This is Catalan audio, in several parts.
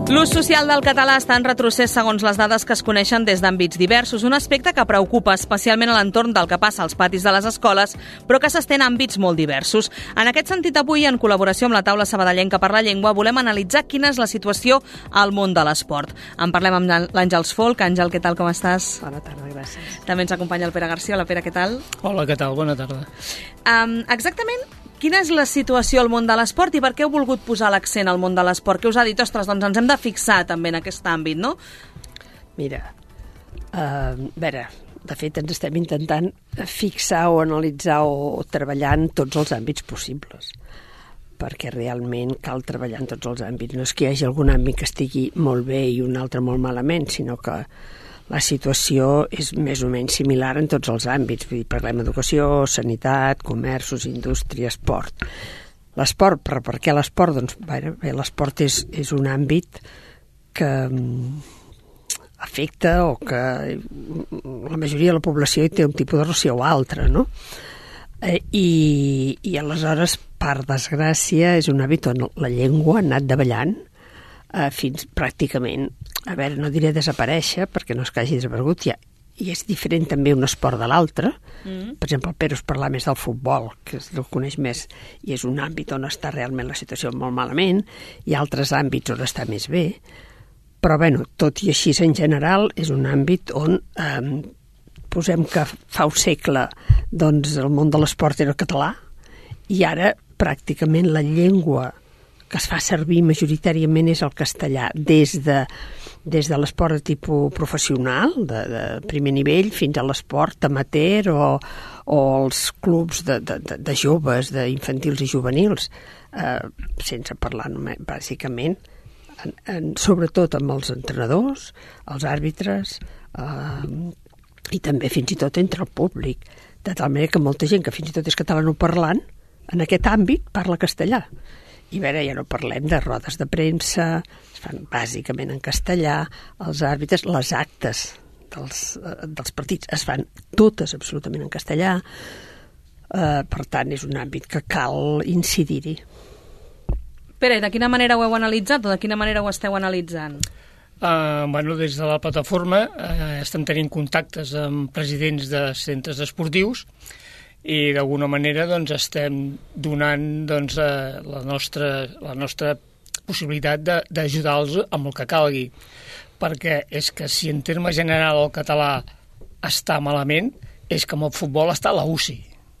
L'ús social del català està en retrocés segons les dades que es coneixen des d'àmbits diversos, un aspecte que preocupa especialment a l'entorn del que passa als patis de les escoles, però que s'estén a àmbits molt diversos. En aquest sentit, avui, en col·laboració amb la taula sabadellenca per la llengua, volem analitzar quina és la situació al món de l'esport. En parlem amb l'Àngels Folch. Àngel, què tal, com estàs? Bona tarda, gràcies. També ens acompanya el Pere Garcia. Hola, Pere, què tal? Hola, què tal? Bona tarda. Exactament, quina és la situació al món de l'esport i per què heu volgut posar l'accent al món de l'esport? Què us ha dit? Ostres, doncs ens hem de fixar també en aquest àmbit, no? Mira, a veure, de fet ens estem intentant fixar o analitzar o treballar en tots els àmbits possibles, perquè realment cal treballar en tots els àmbits. No és que hi hagi algun àmbit que estigui molt bé i un altre molt malament, sinó que la situació és més o menys similar en tots els àmbits. Vull dir, parlem d'educació, sanitat, comerços, indústria, esport. L'esport, per què l'esport? Doncs bé, l'esport és un àmbit que afecta o que la majoria de la població hi té un tipus de relació o altre, no? I aleshores, per desgràcia, és un hàbit on la llengua ha anat davallant fins pràcticament, a veure, no diré desaparèixer, perquè no és que hagi desaparegut, ja, i és diferent també un esport de l'altre. Per exemple, el Pere us parla més del futbol, que el coneix més, i és un àmbit on està realment la situació molt malament, i altres àmbits on està més bé, però bueno, tot i així en general és un àmbit on posem que fa un segle doncs el món de l'esport era el català, i ara pràcticament la llengua que es fa servir majoritàriament és el castellà, des de l'esport de tipus professional, de primer nivell, fins a l'esport amateur o els clubs de joves, d'infantils i juvenils, sense parlar només, bàsicament, sobretot amb els entrenadors, els àrbitres, i també fins i tot entre el públic, de tal manera que molta gent que fins i tot és catalanoparlant, en aquest àmbit parla castellà. I a veure, ja no parlem de rodes de premsa, es fan bàsicament en castellà, els àrbitres, les actes dels partits es fan totes absolutament en castellà, per tant és un àmbit que cal incidir-hi. Pere, de quina manera ho heu analitzat o de quina manera ho esteu analitzant? Bueno, des de la plataforma estem tenint contactes amb presidents de centres esportius i d'alguna manera doncs, estem donant doncs, la nostra possibilitat d'ajudar-los amb el que calgui, perquè és que si en termes general el català està malament, és que amb el futbol està a la UCI,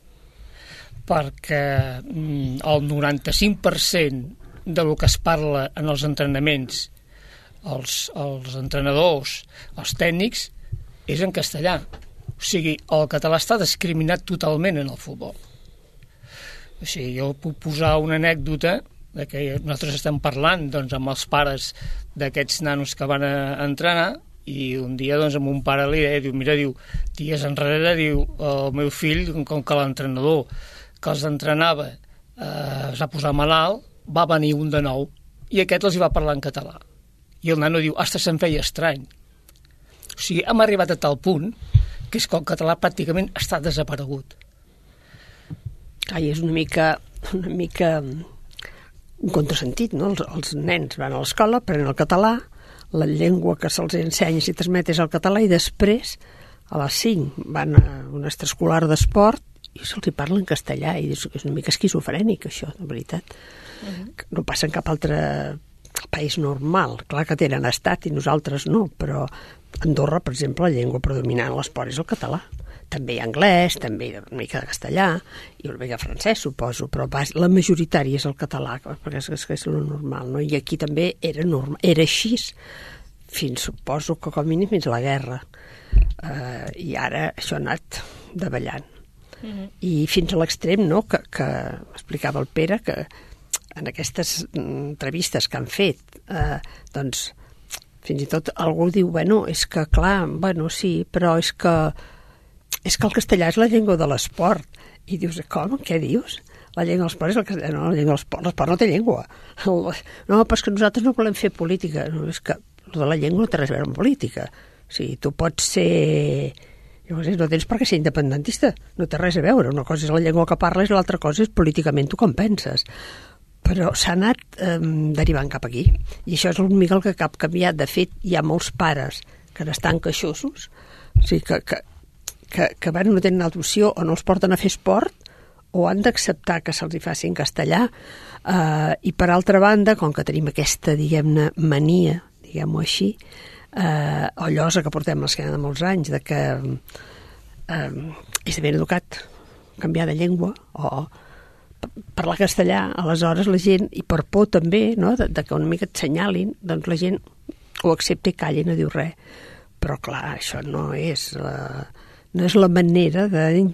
perquè el 95% del que es parla en els entrenaments, els entrenadors, els tècnics, és en castellà. O sigui, el català està discriminat totalment en el futbol. O sigui, jo puc posar una anècdota de que nosaltres estem parlant doncs, amb els pares d'aquests nanos que van a entrenar i un dia doncs, amb un pare li deia, mira, dies enrere, el meu fill, com que l'entrenador que els entrenava es va posar malalt, va venir un de nou i aquest els hi va parlar en català. I el nano diu, ostres, se'm feia estrany. O sigui, hem arribat a tal punt que és que el català pràcticament està desaparegut. I és una mica un contrasentit, no? Els nens van a l'escola, aprenen el català, la llengua que se'ls ensenya i transmet és el català, i després, a les 5, van a un extraescolar d'esport i se'ls hi parla en castellà, i és una mica esquizofrènic, això, de veritat. No passa en cap altre país normal. Clar que tenen estat i nosaltres no, però Andorra, per exemple, la llengua predominant a l'esport és el català. També hi ha anglès, també hi ha una mica de castellà i una mica de francès, suposo, però la majoritària és el català, perquè és el normal, no? I aquí també era normal, era així, suposo que com a mínim fins a la guerra. I ara això ha anat davallant. I fins a l'extrem, no?, que explicava el Pere, que en aquestes entrevistes que han fet, doncs, fins i tot algú diu, és que clar, sí, però és que el castellà és la llengua de l'esport. I dius, com? Què dius? La llengua de l'esport és el castellà? No, la llengua de l'esport no té llengua. No, però és que nosaltres no volem fer política. No, és que de la llengua no té res a veure amb política. O sigui, tu pots ser... no tens per què ser independentista. No té res a veure. Una cosa és la llengua que parles i l'altra cosa és políticament tu com penses. però s'ha anat derivant cap aquí. I això és l'únic el que cap canviat. De fet, hi ha molts pares que n'estan queixosos, o sigui que no tenen altra opció, o no els porten a fer esport, o han d'acceptar que se'ls hi faci en castellà. I per altra banda, com que tenim aquesta, diguem-ne, mania, diguem-ho així, o llosa que portem l'esquena de molts anys, de que és de ben educat canviar de llengua o parlar castellà, aleshores la gent, i per por també, no?, de que una mica et senyalin, doncs la gent ho accepta i calla i no diu res. Però clar, això no és la manera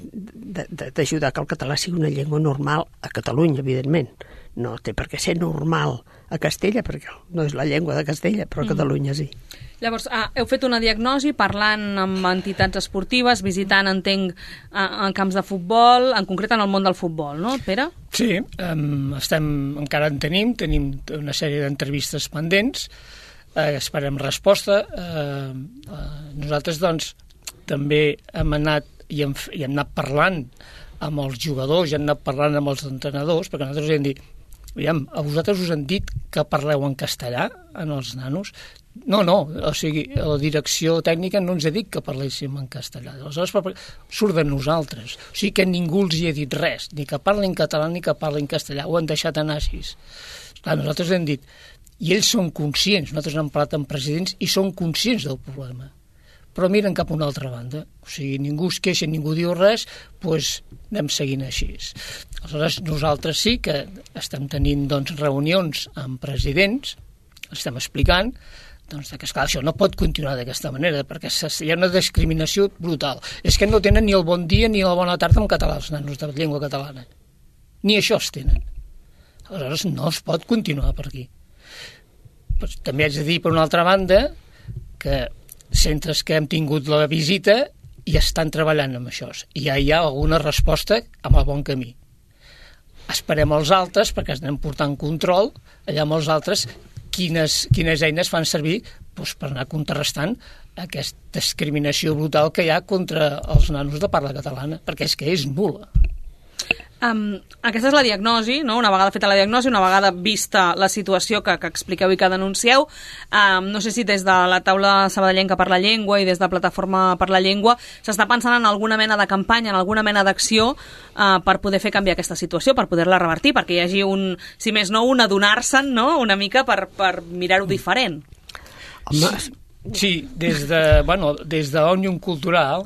d'ajudar que el català sigui una llengua normal a Catalunya, evidentment. No té per què ser normal a Castella, perquè no és la llengua de Castella, però a Catalunya sí. Llavors, heu fet una diagnosi parlant amb entitats esportives, visitant, entenc, en camps de futbol, en concret en el món del futbol, no, Pere? Sí, encara en tenim una sèrie d'entrevistes pendents, esperem resposta. Nosaltres, doncs, també hem anat i hem anat parlant amb els jugadors, i hem anat parlant amb els entrenadors, perquè nosaltres hem dit, aviam, a vosaltres us han dit que parleu en castellà, en els nanos? No, o sigui, la direcció tècnica no ens ha dit que parléssim en castellà. Aleshores surt de nosaltres. O sigui que ningú els hi ha dit res, ni que parlin català ni que parlin castellà. Ho han deixat anar així. Clar, nosaltres hem dit, i ells són conscients, nosaltres hem parlat amb presidents i són conscients del problema. Però miren cap a una altra banda. O sigui, ningú es queixa, ningú diu res, doncs anem seguint així. Aleshores, nosaltres sí que estem tenint, doncs, reunions amb presidents, estem explicant, doncs, que esclar, això no pot continuar d'aquesta manera, perquè hi ha una discriminació brutal. És que no tenen ni el bon dia ni la bona tarda en català, els nanos de llengua catalana. Ni això es tenen. Aleshores, no es pot continuar per aquí. Però també haig de dir, per una altra banda, que centres que hem tingut la visita i estan treballant amb això. I ja hi ha alguna resposta amb el bon camí. Esperem els altres, perquè anem portant control, allà amb els altres, quines eines fan servir doncs, per anar contrarrestant aquesta discriminació brutal que hi ha contra els nanos de parla catalana, perquè és que és nul·la. Aquesta és la diagnosi, no? Una vegada feta la diagnosi, una vegada vista la situació que expliqueu i que denuncieu. No sé si des de la taula sabadellenca per la llengua i des de Plataforma per la Llengua s'està pensant en alguna mena de campanya, en alguna mena d'acció per poder fer canviar aquesta situació, per poder-la revertir, perquè hi hagi si més no, un adonar-se'n, no?, una mica per mirar-ho diferent. Sí, des de l'Òmnium Cultural,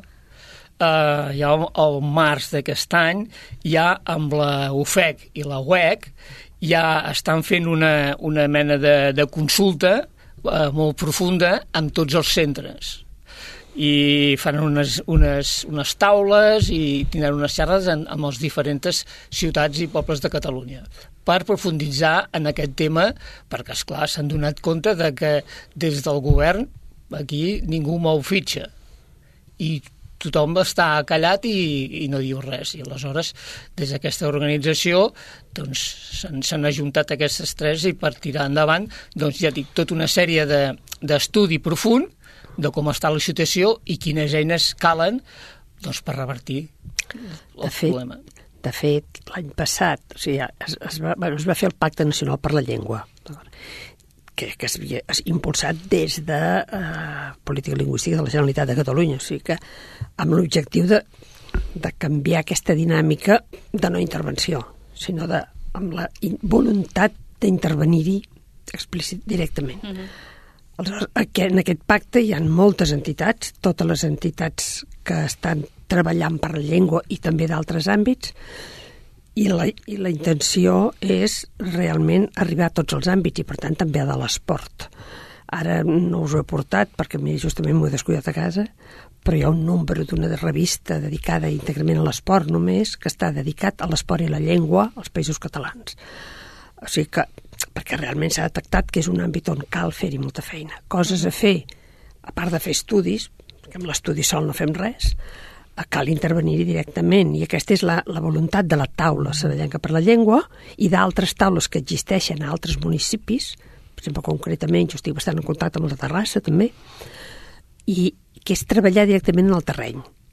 ja al març d'aquest any, ja amb la UFEC i la UEC ja estan fent una mena de consulta molt profunda amb tots els centres, i fan unes taules i tindran unes xerrades amb les diferents ciutats i pobles de Catalunya per profunditzar en aquest tema, perquè esclar, s'han donat compte de que des del govern aquí ningú mou fitxa i tothom està callat i no diu res. I aleshores, des d'aquesta organització, doncs, s'han ajuntat aquestes tres i per tirar endavant, doncs, ja dic, tota una sèrie d'estudi profund de com està la situació i quines eines calen, doncs, per revertir el problema. De fet, l'any passat, o sigui, es va fer el Pacte Nacional per la Llengua, que s'havia impulsat des de Política Lingüística de la Generalitat de Catalunya, o sigui que amb l'objectiu de canviar aquesta dinàmica de no intervenció, sinó amb la voluntat d'intervenir-hi explícit directament. Aleshores, en aquest pacte hi ha moltes entitats, totes les entitats que estan treballant per la llengua i també d'altres àmbits, i la intenció és realment arribar a tots els àmbits i, per tant, també a de l'esport. Ara no us ho he portat perquè justament m'ho he descuidat a casa, però hi ha un número d'una revista dedicada íntegrament a l'esport només, que està dedicat a l'esport i la llengua als Països Catalans. O sigui que, perquè realment s'ha detectat que és un àmbit on cal fer-hi molta feina. Coses a fer, a part de fer estudis, perquè amb l'estudi sol no fem res, cal intervenir-hi directament, i aquesta és la voluntat de la taula sabadellenca per la llengua i d'altres taules que existeixen a altres municipis, per exemple, concretament, jo estic bastant en contacte amb la de Terrassa també, i que és treballar directament en el terreny.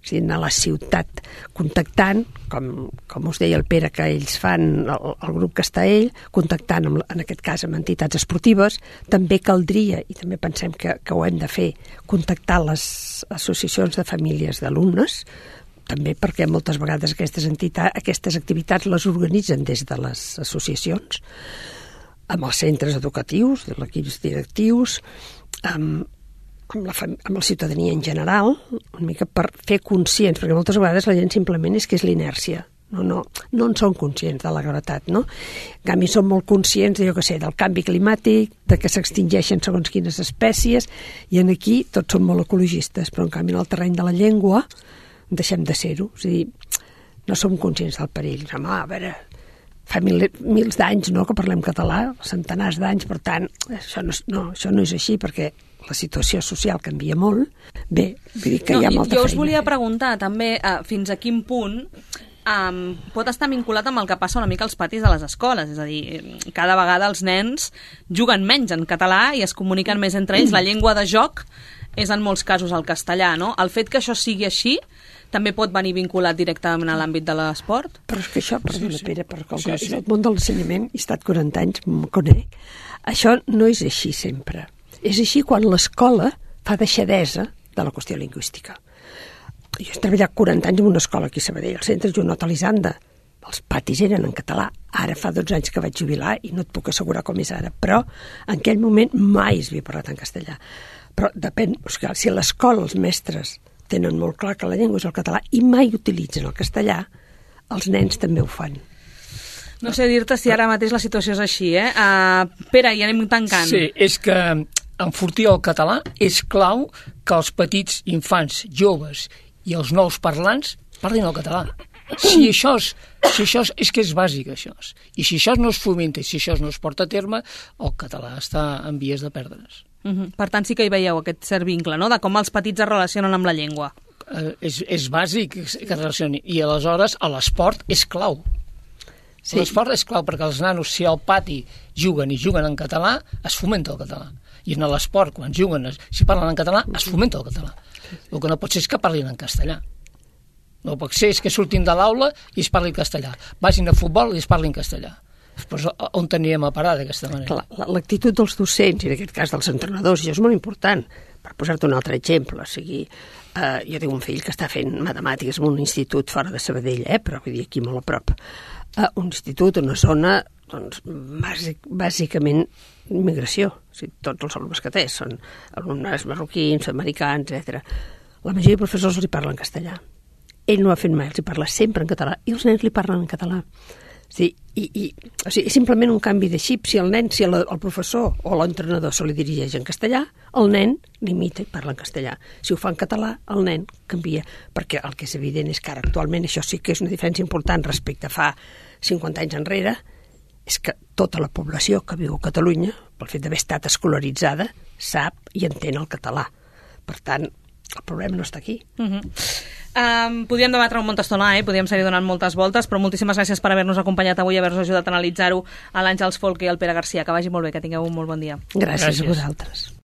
és a dir, anar a la ciutat contactant, com us deia el Pere, que ells fan, el grup que està ell, contactant, en aquest cas, amb entitats esportives. També caldria, i també pensem que ho hem de fer, contactar les associacions de famílies d'alumnes, també perquè moltes vegades aquestes activitats les organitzen des de les associacions, amb els centres educatius, de l'equips directius, amb la ciutadania en general, una mica per fer conscients, perquè moltes vegades la gent simplement és que és l'inèrcia, no en són conscients de la gravetat, no? En canvi, són molt conscients, del canvi climàtic, de que s'extingeixen segons quines espècies, i aquí tots són molt ecologistes, però en canvi en el terreny de la llengua deixem de ser-ho, és a dir, no som conscients del perill. A veure, fa mils d'anys que parlem català, centenars d'anys, per tant, això no és així, perquè la situació social canvia molt. Bé, vull dir que hi ha molta feina. Jo us volia preguntar també fins a quin punt pot estar vinculat amb el que passa una mica als patis de les escoles, és a dir, cada vegada els nens juguen menys en català i es comuniquen més entre ells, la llengua de joc és en molts casos el castellà, no? El fet que això sigui així també pot venir vinculat directament a l'àmbit de l'esport? Però és que això, perdona, Pere, perquè és el món de l'ensenyament, he estat 40 anys, m'ho conec, això no és així sempre. És així quan l'escola fa deixadesa de la qüestió lingüística. Jo he treballat 40 anys en una escola aquí a Sabadell, al centre Junot Elisanda. Els patis eren en català. Ara fa 12 anys que vaig jubilar i no et puc assegurar com és ara, però en aquell moment mai es havia parlat en castellà. Però depèn, si a l'escola els mestres tenen molt clar que la llengua és el català i mai utilitzen el castellà, els nens també ho fan. No sé dir-te si ara mateix la situació és així, Pere, ja anem tancant. Sí, és que enfortir el català és clau que els petits infants, joves i els nous parlants parlin el català. Si això és que és bàsic, això. I si això no es fomenta i si això no es porta a terme, el català està en vies de perdre's. Per tant, sí que hi veieu aquest cert vincle, no?, de com els petits es relacionen amb la llengua. És bàsic que es relacioni. I aleshores l'esport és clau. Sí. L'esport és clau perquè els nanos, si al pati juguen en català, es fomenta el català. I en l'esport, quan juguen, si parlen en català, es fomenta el català. El que no pot ser és que parlin en castellà. No pot ser és que surtin de l'aula i es parlin castellà. Vagin a futbol i es parlin castellà. Pues on teníem a parar d'aquesta manera? L'actitud dels docents, i en aquest cas dels entrenadors, això és molt important. Per posar-te un altre exemple, o sigui, jo tinc un fill que està fent matemàtiques en un institut fora de Sabadell, però vull dir aquí molt a prop. Un institut, una zona, doncs, bàsicament immigració. O sigui, tots els alumnes que té són alumnes marroquins, americans, etc. La majoria de professors li parlen castellà. Ell no ha fet mai, els hi parla sempre en català, i els nens li parlen en català. Sí, o sigui, és simplement un canvi de xip. Si el professor o l'entrenador se li dirigeix en castellà, el nen l'imita i parla en castellà. Si ho fa en català, el nen canvia. Perquè el que és evident és que ara actualment això sí que és una diferència important respecte a fa 50 anys enrere, és que tota la població que viu a Catalunya, pel fet d'haver estat escolaritzada, sap i entén el català. Per tant, el problema no està aquí. Podríem debatre molta estona, podríem seguir donant moltes voltes, però moltíssimes gràcies per haver-nos acompanyat avui i haver-nos ajudat a analitzar-ho a l'Àngels Folk i al Pere Garcia. Que vagi molt bé, que tingueu un molt bon dia. Gràcies a vosaltres.